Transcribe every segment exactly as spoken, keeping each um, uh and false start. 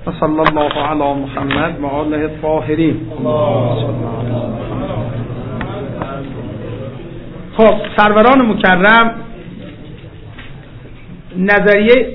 و صلی الله علی محمد و آله الطاهرین. خب سروران مکرم، نظریه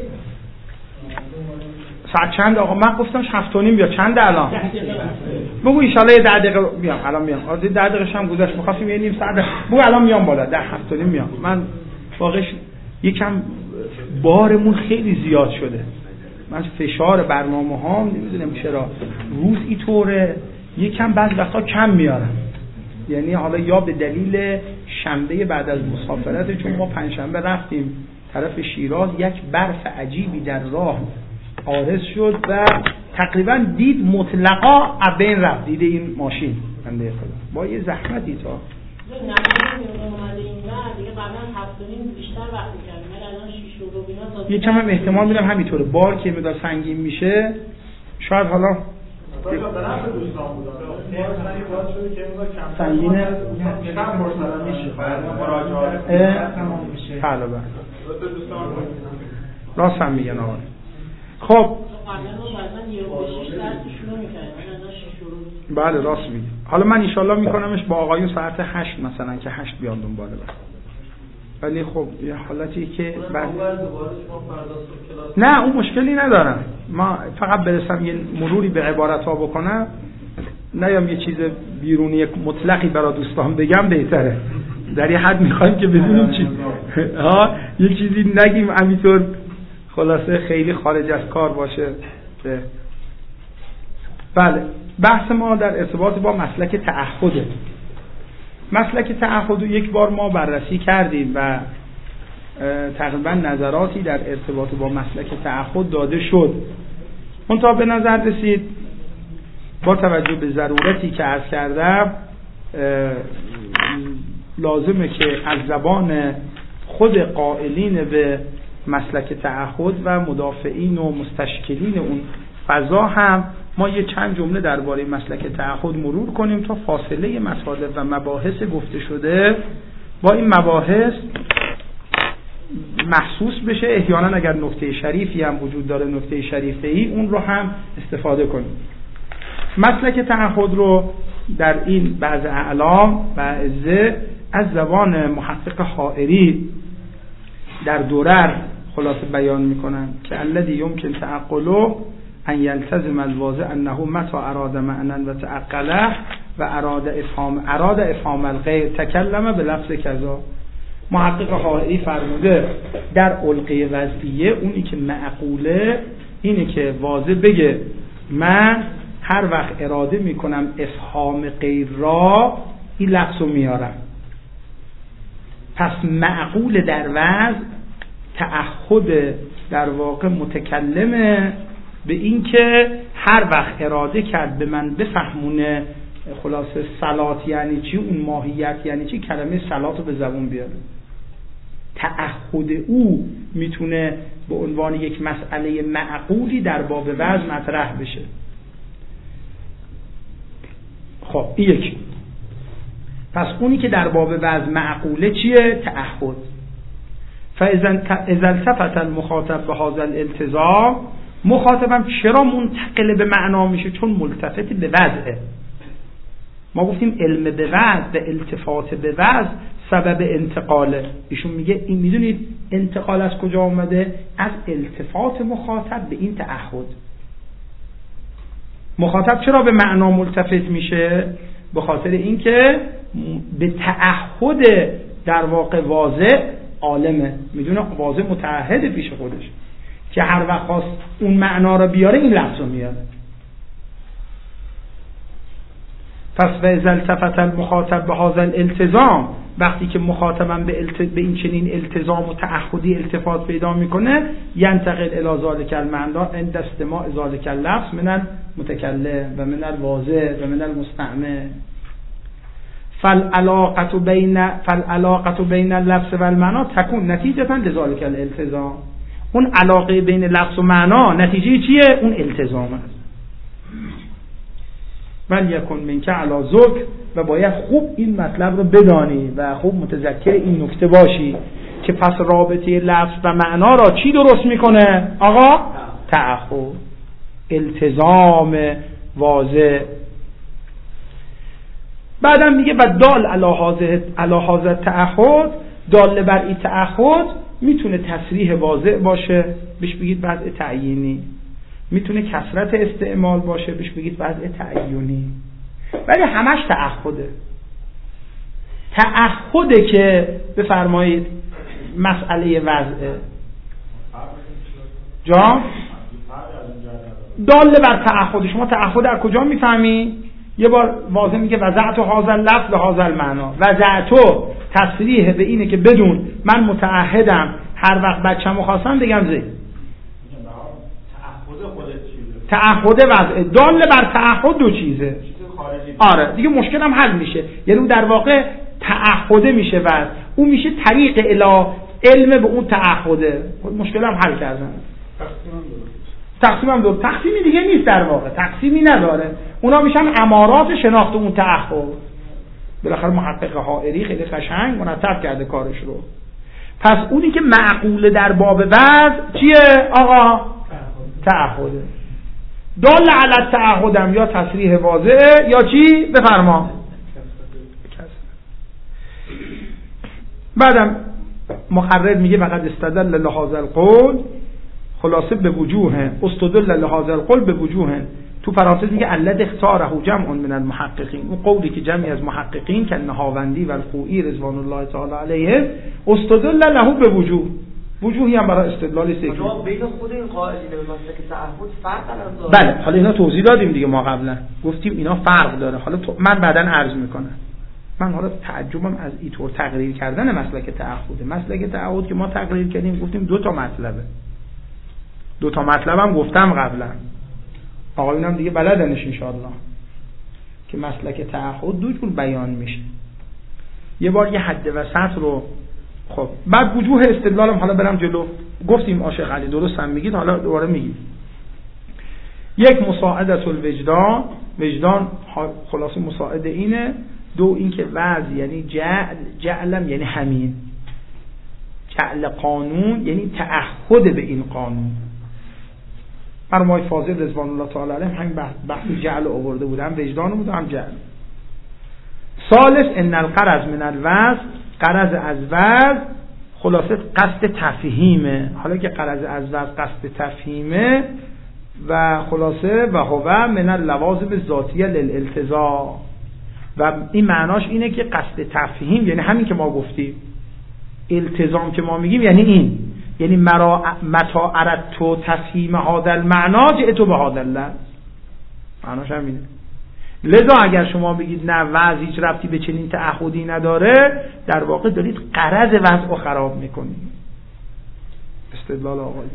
ساعت چند آقا؟ من گفتم هفت و نیم بیا. چند الان؟ بگو ان شاء الله ده دقیقه میام. الان میام. آره ده دقیقه هم گذشت. می‌خواستیم یه نیم ساعت. بگو الان میام بالا. ده هفت و نیم میام. من واقعا یکم بارمون خیلی زیاد شده. من فشار برنامه‌هام نمیدونم چرا روز اینطوره، یکم بعضی وقتا کم میارم. یعنی حالا یا به دلیل شنبه بعد از مسافرت، چون ما پنجشنبه رفتیم طرف شیراز، یک برف عجیبی در راه عارض شد و تقریبا دید مطلقا بین رفت. دیده این ماشین بنده خدا با یه زحمتی تا یه کم هم احتمال میدم همینطوره. بار که مقدار سنگین میشه شاید حالا سنگینه حالا بله راست هم میگن آقا. خب بله راست میگه. حالا من انشالله میکنمش با آقایون ساعت هشت مثلا که هشت بیان دنباله بس. ولی خب یه حالتی که بعد نه اون مشکلی ندارم، ما فقط برسم یه مروری به عبارت ها بکنم، نیام یه چیز بیرونی مطلقی برای دوستان بگم بهتره. در یه حد میخوایم که بدونیم چی ها یه چیزی نگیم همینطور خلاصه خیلی خارج از کار باشه. بله بحث ما در ارتباط با مسلک تعهده. مسلک تعهد رو یک بار ما بررسی کردیم و تقریبا نظراتی در ارتباط با مسلک تعهد داده شد. منتها به نظر رسید با توجه به ضرورتی که عرض کردم لازمه که از زبان خود قائلین به مسلک تعهد و مدافعین و مستشکلین اون فضا هم ما یه چند جمله درباره مسلک تعهد مرور کنیم تا فاصله مطالب و مباحث گفته شده با این مباحث محسوس بشه. احیانا اگر نکته شریفی هم وجود داره، نکته شریفه‌ای، اون رو هم استفاده کنیم. مسلک تعهد رو در این بعض اعلام و اعزه از زبان محقق حائری در درر خلاصه بیان میکنن که الذی یمکن تعقله ان یلتزم الواضع انه متى اراد معنا و تعقله و اراد افهام اراد افهام الغیر تکلم به لفظ کذا. محقق حائری فرموده در علقه وضعیه اونی که معقوله اینه که واضح بگه من هر وقت اراده میکنم افهام غیر را این لفظ رو میارم. پس معقول در وضع تعهد در واقع متکلمه به این که هر وقت اراده کرد به من بفهمونه خلاصه صلات یعنی چی، اون ماهیت یعنی چی، کلمه صلات رو به زبون بیاره. تعهد او میتونه به عنوان یک مسئله معقولی در باب وضع مطرح بشه. خب این یکی. پس اونی که در باب وضع معقوله چیه؟ تعهد. فاذا التفت المخاطب به هذا الالتزام، مخاطبم چرا منتقل به معنا میشه؟ چون ملتفت به وضعه. ما گفتیم علم به وضع به التفات به وضع سبب انتقاله. ایشون میگه این میدونید انتقال از کجا آمده؟ از التفات مخاطب به این تعهد. مخاطب چرا به معنا ملتفت میشه؟ به خاطر اینکه به تعهد در واقع واضح عالمه، میدونه واضح متعهد پیش خودش که هر وقت خواست اون معنا رو بیاره این لفظ رو میاره. پس و اذا التفت المخاطب به هذا الالتزام، وقتی که مخاطبم به, الت... به این چنین التزام و تعهدی التفات پیدا میکنه، ینتقل الی ذلک المعنی عند استماع ذلک اللفظ من المتکلم و من الواضح و من المستعمل. فالعلاقه بین فالعلاقه بین اللفظ و المعنی تكون نتیجه لذلك الالتزام. اون علاقه بین لفظ و معنا نتیجه چیه؟ اون التزام است. من یکن منک علی ذکر، و باید خوب این مطلب رو بدانی و خوب متذکر این نکته باشی که پس رابطه لفظ و معنا را چی درست میکنه؟ آقا تعهد. التزام واضح. بعدم میگه و دال علی هذا تعهد، دال بر این تعهد میتونه تصریح واضح باشه، بهش بگید وضع تعیینی، میتونه کثرت استعمال باشه، بهش بگید وضع تعیینی، ولی همش تعهده. تعهده که بفرمایید مسئله وضعه جا دال بر تعهد. شما تعهد از کجا میفهمی؟ یه بار واضح میگه وضعت هذا اللفظ به هذا المعنا. وضعتو تصریح به اینه که بدون من متعهدم هر وقت بچه‌مو خواستم بگم زید. تعهد خودت چیزه؟ تعهد وضع دال بر تعهد دو چیزه. آره دیگه مشکلم حل میشه. یعنی اون در واقع تعهده میشه وضع، اون میشه طریق الی علم به اون تعهده. مشکلم حل کردن. تقسیمم دو تقسیمی دیگه نیست، در واقع تقسیمی نداره. اونا میشن امارات شناخت اون تعهد. بالاخره محقق حائری خیلی قشنگ مرتب کرده کارش رو. پس اونی که معقوله در باب وضع چیه آقا؟ تعهده. دال علی تعهدم یا تصریح واضح یا چی؟ بفرما. بعدم مخرج میگه فقط استدل لهذا القول، خلاصه به وجوه استدل لهذا القول به وجوه، تو پرانتز میگه الذی اختاره جمع من المحققین، اون قولی که جمعی از محققین که نهاوندی و الخوئی رضوان الله تعالی علیه استدل له به وجوه، وجوهی هم برای استدلال سیکی. شما بین خود این قائلین به مسلک تعهد فرق داره؟ بله حالا اینا توضیح دادیم دیگه، ما قبلا گفتیم اینا فرق داره. حالا من بعداً عرض میکنم. من حالا تعجبم از اینطور تقریر کردن مسلک تعهد. مسلک تعهد که ما تقریر کردیم گفتیم دو تا مطلبه. دو تا مطلبم گفتم قبلا. آقایونم دیگه بلدنش انشاءالله که مسلک تعهد دو جور بیان میشه. یه بار یه حد وسط رو خب بعد وجوه استدلالم حالا برم جلو. گفتیم عاشق علی درست هم میگید، حالا دوباره میگید. یک مساعدت الوجدان، وجدان خلاصه مساعده اینه. دو اینکه وضع یعنی جعل، جعلم یعنی همین، جعل قانون یعنی تعهد به این قانون. فرمای فاضل رضوان الله تعالی علیه همین بحث جعل آورده بود، هم وجدان بود هم جعل. ثالث ان الغرض من الوضع، غرض از وضع خلاصه قصد تفهیمه. حالا که غرض از وضع قصد تفهیمه و خلاصه و هو من اللوازم الذاتیه للالتزام، و این معناش اینه که قصد تفهیم یعنی همین که ما گفتیم. التزام که ما میگیم یعنی این، یعنی مرا متا اردت تفهیم هذا المعنا جئت به هذا اللفظ، معناش همینه. لذا اگر شما بگید نه وضع هیچ ربطی به چنین تعهدی نداره، در واقع دارید غرض وضع رو خراب میکنید. استدلال آقایی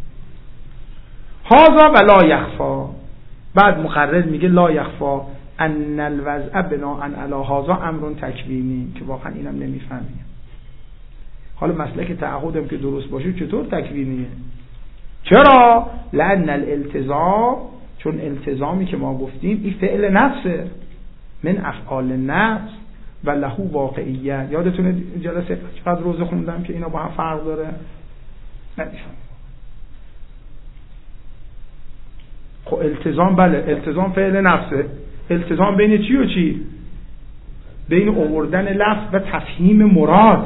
هذا و لا یخفا. بعد مقرر میگه لا یخفا ان الوضع بناء علی هذا امر تکوینی، که واقعا اینم نمیفهمیم. حالا مسلک تعهدم که درست باشه چطور تکوینیه؟ چرا؟ لأن الالتزام، چون التزامی که ما گفتیم این فعل نفسه من افعال نفس و له واقعیت. یادتونه جلسه چقدر روزه خوندم که اینا با هم فرق داره؟ نمیفهم. خب التزام بله، التزام فعل نفسه. التزام بین چی و چی؟ بین آوردن لفظ و تفهیم مراد.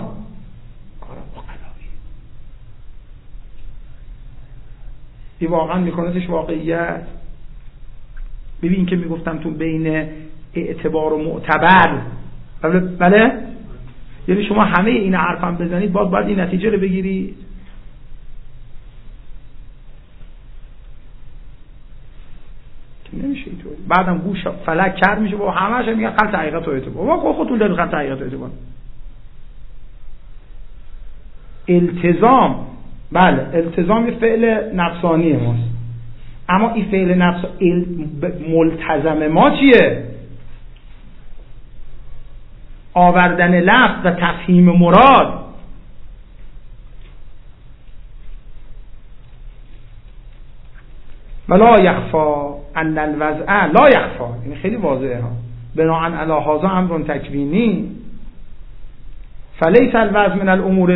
این واقعا میکنتش واقعیت. ببین که میگفتم تو بین اعتبار و معتبر، بله, بله؟ یعنی شما همه این حرفم بزنید باید باید این نتیجه رو بگیرید. نمیشه اینطوری. بعدم گوش فلک کرد میشه با همه‌اش میگن خلط حقیقت و اعتبار. با خودتون دارید خلط حقیقت و اعتبار. التزام بله، التزام فعل نفسانی ماست، اما این فعل نفس ملتزم ما چیه؟ آوردن لفظ و تفهیم مراد. ولا یخفا ان الوضع لا یخفا، این خیلی واضحه ها، بناء علی هذا امر تکوینی فلیس الوضع من الامور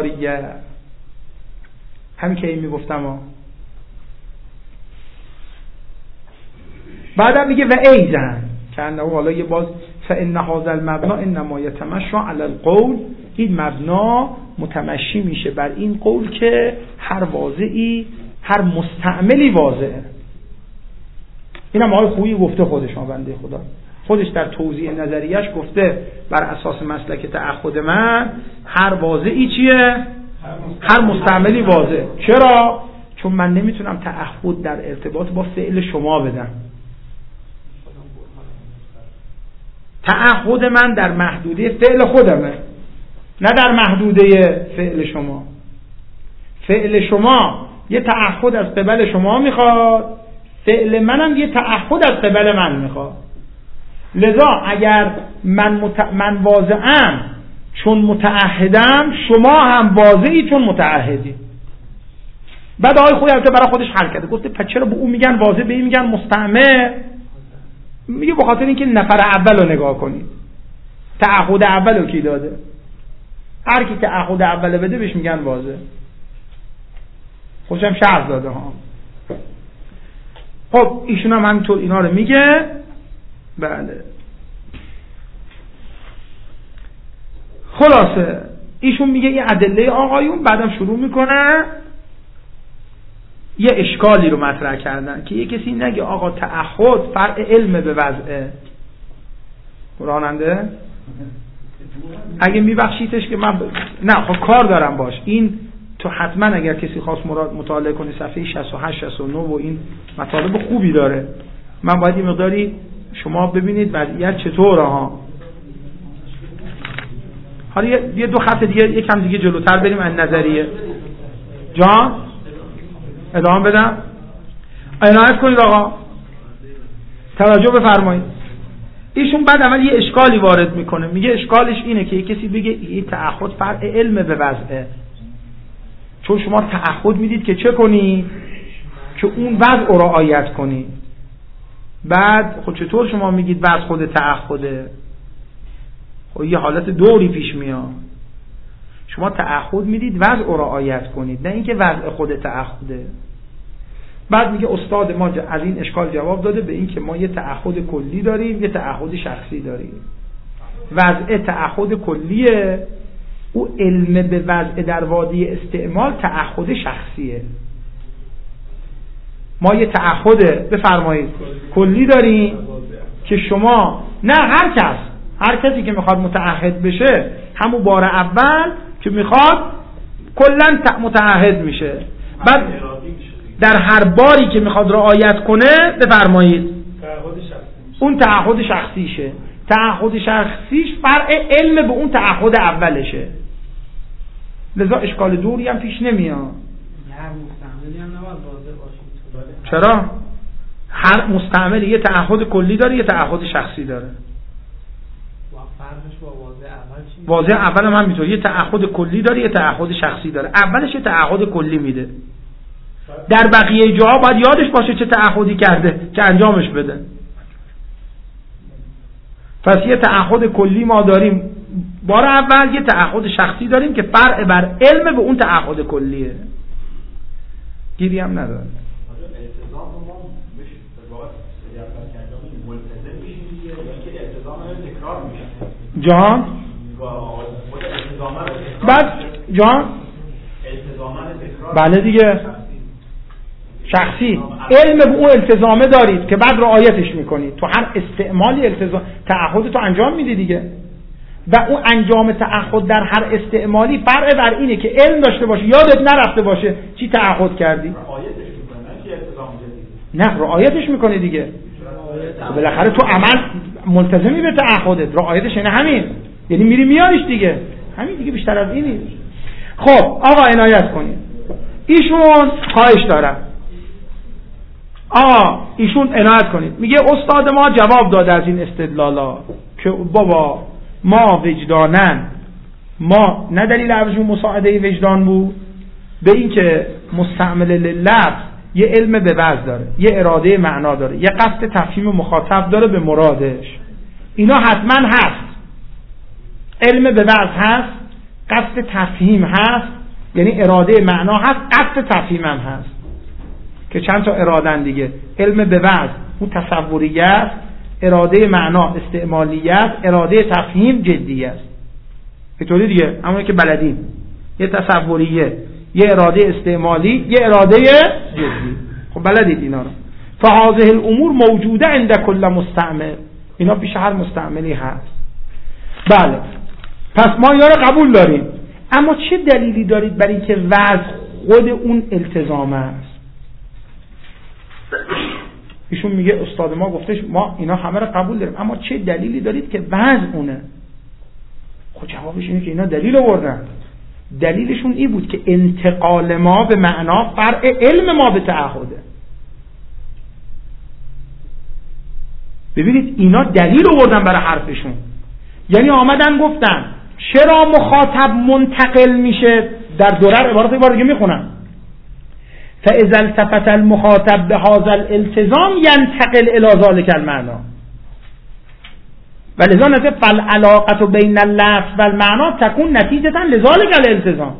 الاعتباریه. همین که این میگفتم ها، بعدم میگه و ایزن که انه حالا یه باز فان هذا المبنا انما یتمشى علی القول، این مبنا متمشی میشه بر این قول که هر واضعی، هر مستعملی واضعه. اینم آقای خویی گفته خودش، بنده خدا خودش در توضیح نظریش گفته بر اساس مسلک تعهد من هر واضعی چیه؟ هر مستعملی واضع. چرا؟ چون من نمیتونم تعهد در ارتباط با فعل شما بدم. تعهد من در محدوده فعل خودمه، نه در محدوده فعل شما. فعل شما یه تعهد از قبل شما میخواد، فعل منم یه تعهد از قبل من میخواد. لذا اگر من, مت... من واضعم چون متعهدم، شما هم واضعی چون متعهدی. بعد آقای خویی البته برای خودش حل کرده، گفته پس چرا به اون میگن واضع، به این میگن مستعمل؟ میگه به خاطر اینکه نفر اول رو نگاه کنید، تعهد اول رو کی داده؟ هر کی تعهد اول بده بهش میگن واضع. خودشم شرح داده ها. خب ایشون هم همینطور اینا رو میگه. بله خلاصه ایشون میگه این ادله آقایون، بعدم شروع میکنه یه اشکالی رو مطرح کردن که یه کسی نگه آقا تعهد فرع علم به وضعه. راننده اگه میبخشیتش که من ب... نه خب کار دارم باش، این تو حتما اگر کسی خواست مراد مطالعه کنی صفحه شصت و هشت شصت و نه و این مطالب خوبی داره. من باید این مقداری شما ببینید وضعیت چطوره ها. حالا یه دو خط دیگه یکم دیگه جلوتر بریم از نظریه. جان ادامه بدم؟ عنایت کنید آقا، توجه بفرمایید. ایشون بعد اول یه اشکالی وارد میکنه، میگه اشکالش اینه که یه کسی بگه این تعهد فرع علم به وضعه، چون شما تعهد میدید که چه کنی؟ که اون وضع رو رعایت کنی. بعد خب چطور شما میگید وضع خود تعهده؟ خب یه حالت دوری پیش میاد. شما تعهد میدید وضع رو رعایت کنید، نه اینکه وضع خود تعهده. بعد میگه استاد ما از این اشکال جواب داده به این که ما یه تعهد کلی داریم، یه تعهد شخصی داریم. وضع تعهد کلیه، او علم به وضع در وادی استعمال تعهد شخصیه. ما یه تعهد بفرمایید کلی داریم که شما نه هر کس هر کسی که میخواد متعهد بشه همون بار اول که میخواد کلن متعهد میشه. بعد در هر باری که میخواد رعایت کنه بفرمایید اون تعهد شخصیشه. تعهد شخصیش فرع علم به اون تعهد اولشه. لذا اشکال دوری هم پیش نمیاد. هر مستعملی هم نباید واضح باشه. چرا؟ هر مستعمل یه تعهد کلی داره، یه تعهد شخصی داره. فرقش با واضح اول چی؟ واضح اول هم همینطور، یه تعهد کلی داره، یه تعهد شخصی داره. اولش یه تعهد کلی میده، در بقیه جاها باید یادش باشه چه تعهدی کرده که انجامش بده. پس یه تعهد کلی ما داریم بار اول، یه تعهد شخصی داریم که فرع بر علم به اون تعهد کلیه. گیری هم نداره. جان بعد جان بله دیگه شخصی علم به اون التزامه دارید که بعد رعایتش میکنید. تو هر استعمالی التزام تعهد تو انجام میدی دیگه، و اون انجام تعهد در هر استعمالی فرع بر اینه که علم داشته باشه، یادت نرفته باشه چی تعهد کردی. نه رعایتش میکنی دیگه، بالاخره تو عمل ملتزمی به تعهدت. رعایتش یعنی همین، یعنی میری میاریش دیگه، همین دیگه، بیشتر از اینی. خب آقا عنایت کنید. ایشون خواهش دارم آقا ایشون عنایت کنید. میگه استاد ما جواب داده از این استدلالا که بابا ما وجدانن، ما نه دلیل ارجو مساعده وجدان بود به این که مستعمل للفظ یه علم به وضع داره، یه اراده معنا داره، یه قصد تفهیم مخاطب داره به مرادش. اینا حتما هست. علم به وضع هست، قصد تفهیم هست، یعنی اراده معنا هست، قصد تفهیم هم هست که چند تا ارادن دیگه. علم به وضع اون تصوریه است، اراده معنا استعمالیت، اراده تفهیم جدیه است. به طوری دیگه همونی که بلدیم، یه تصوریه، یه اراده استعمالی، یه اراده جدی. خب بلدید اینا رو. فهذه الامور موجوده عند کل مستعمل، اینا پیش هر مستعملی هست. بله، پس ما اینا رو قبول داریم، اما چه دلیلی دارید برای اینکه وضع خود اون التزام است؟ ایشون میگه استاد ما گفتش ما اینا همه رو قبول داریم، اما چه دلیلی دارید که وضع اونه؟ خب جوابش اینه که اینا دلیل آوردن. دلیلشون این بود که انتقال ما به معنا فرع علم ما به تعهده. ببینید اینا دلیل آوردن برای حرفشون، یعنی آمدن گفتن چرا مخاطب منتقل میشه. در درر عبارت یه بار دیگه میخونم، فاذا التفت المخاطب بهذا الالتزام ينتقل الى ذلك المعنى ولذا نزل فالعلاقه بین اللفظ والمعنى تكون نتیجه لذلك الالتزام.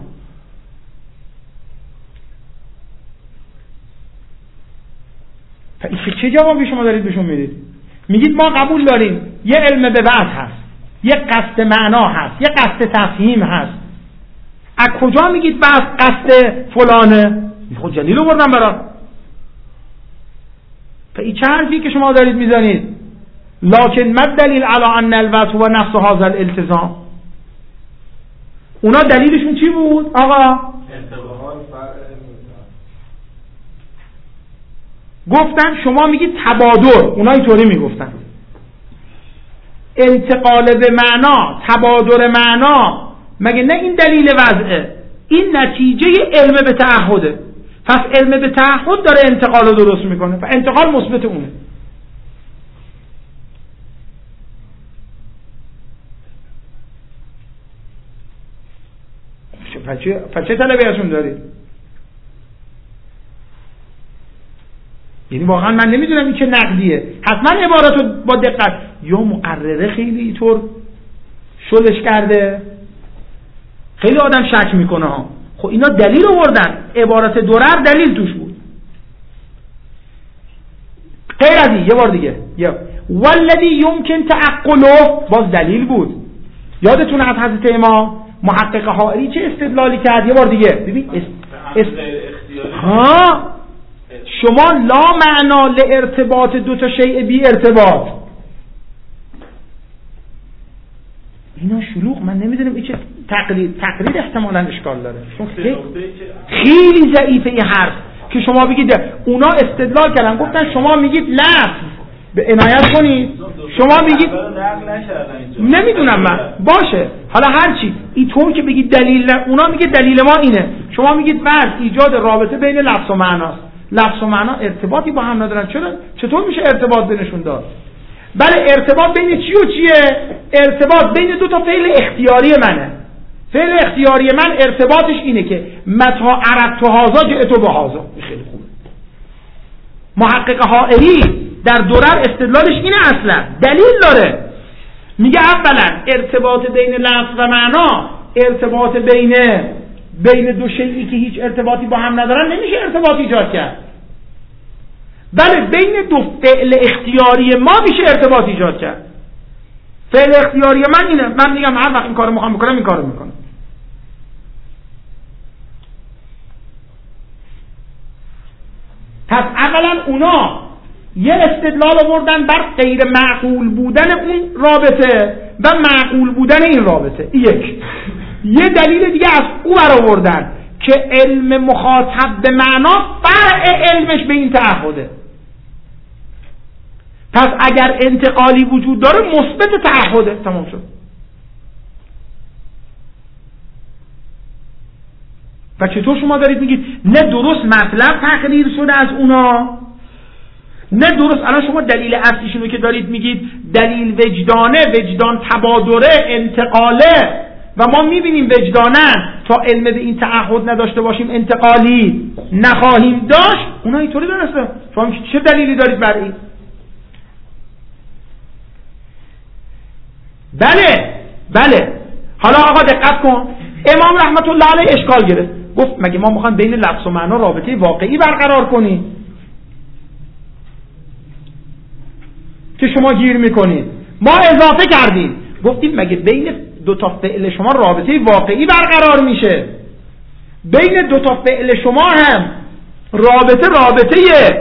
چه جوابی شما دارید بهشون میدید؟ میگید ما قبول داریم یه علم به بعد هست، یه قصد معنا هست، یه قصد تفهیم هست. از کجا میگید بس قصد فلانه؟ خود جلیل رو بردن برات. این چه حرفی که شما دارید میزنید؟ لکن ما دلیل علی ان الوضع و نفس هذا الالتزام. اونا دلیلشون چی بود آقا؟ گفتن شما میگید تبادر، اونا اینطوری میگفتن انتقال به معنا، تبادر معنا. مگه نه این دلیل وضعه؟ این نتیجه علم به تعهده. پس علم به تعهد داره انتقال رو درست میکنه و انتقال مثبت اونه. پس چه طلبی ازشون دارید؟ یعنی واقعا من نمیدونم این چه نقدیه. حتما عبارت رو با دقت، یا مقرره خیلی اینطور شلش کرده، خیلی آدم شک میکنه ها. خب اینا دلیل آوردن، عبارت درر دلیل توش بود. غیر از این یه بار دیگه یا والذی یمکن تعقله، باز دلیل بود. یادتون از حضرت امام محقق حائری چه استدلالی کرد؟ یه بار دیگه ببین است... است... ها شما لا معنا لارتباط دو تا شیء بی ارتباط. اینا شلوغ، من نمیدونم این چه تقلید تقلید احتمالاً اشکال داره، چون خیلی ضعیفه این حرف که شما بگید. اونا استدلال کردن گفتن شما میگید لفظ، به عنایت کنید، شما میگید نمیدونم من باشه حالا هرچی اینطور که بگید دلیل، اونا میگه دلیل ما اینه، شما میگید وضع ایجاد رابطه بین لفظ و معناست. لفظ و معنا ارتباطی با هم ندارن. چرا چطور میشه ارتباط بینشون داشت؟ بله ارتباط بین چی و چیه؟ ارتباط بین دو تا فعل اختیاری منه. فعل اختیاری من ارتباطش اینه که متا عرفت هذا جئت بهذا. خیلی خوبه. محقق حائری در درر استدلالش اینه، اصلا دلیل داره. میگه اولا ارتباط بین لفظ و معنا، ارتباط بین بین دو شیئی که هیچ ارتباطی با هم ندارن نمیشه ارتباط ایجاد کرد. بله بین دو فعل اختیاری ما میشه ارتباط ایجاد کرد. فعل اختیاری من اینه، من میگم هر وقت این کارو میخوام بکنم این کارو میکنم. پس اولا اونا یه استدلال آوردن بر غیر معقول بودن اون رابطه و معقول بودن این رابطه. یک یه دلیل دیگه از او برآوردن که علم مخاطب به معنا فرع علمش به این تعهده. پس اگر انتقالی وجود داره مثبت تعهده. تمام شد. و چطور شما دارید میگید نه درست مطلب تقریر شده از اونا، نه درست. الان شما دلیل اصلیشون رو که دارید میگید دلیل وجدانه، وجدان تبادره، انتقاله، و ما میبینیم وجدانن تا علم به این تعهد نداشته باشیم انتقالی نخواهیم داشت. اونا اینطوری دانسته. شما چه دلیلی دارید برای این؟ بله بله حالا آقا دقت کن، امام رحمت الله علیه اشکال گرفت، گفت مگه ما میخوایم بین لفظ و معنا رابطه واقعی برقرار کنیم؟ که شما گیر میکنید. ما اضافه کردیم گفتیم مگه بین دو تا فعل شما رابطه واقعی برقرار میشه؟ بین دو تا فعل شما هم رابطه رابطه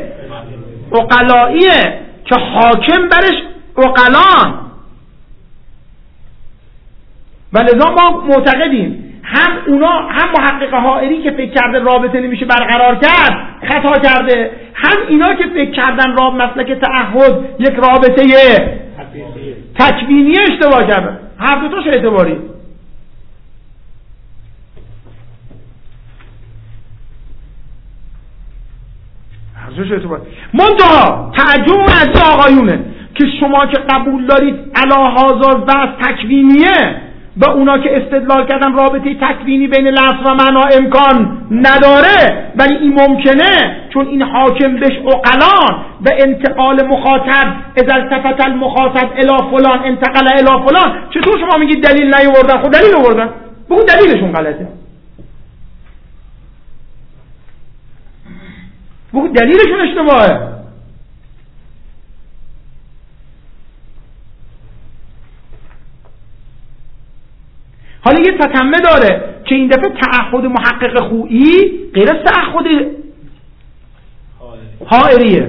عقلاییه که حاکم برش عقلان. و لذا ما معتقدیم هم اونا هم محقق حائری که فکر کرده رابطه نمیشه برقرار کرد خطا کرده، هم اینا که فکر کردن راب مسلک تعهد یک رابطه تکوینی اشتباه کرده. هر دو تاش اعتباری. هر دوش اعتباری. منتها تعجب از آقایونه که شما که قبول دارید علی هذا و تکوینیه و اونا که استدلال کردن رابطه تکوینی بین لفظ و معنا امکان نداره، ولی این ممکنه چون این حاکم بهش عقلان و انتقال مخاطب اذا التفت المخاطب الی فلان انتقل الی فلان. چطور شما میگید دلیل نیاوردن؟ خود دلیل آوردن، بگو دلیلشون غلطه، بگو دلیلشون اشتباهه. حالا یه تتمه داره که این دفعه تعهد محقق خویی غیر از تعهد حائریه.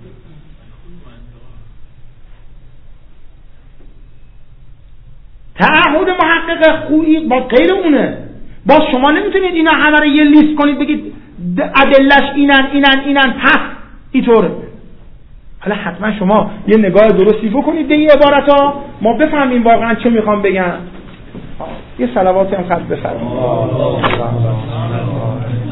تعهد محقق خویی با غیر اونه. باز شما نمیتونید اینا همه رو یه لیست کنید بگید ادلش اینن اینن اینن پس اینطوره. حالا حتما شما یه نگاه درستی بکنید به این عبارت ها، ما بفهمیم واقعا چه میخوام بگم. یه صلواتی هم خط بفرمایید.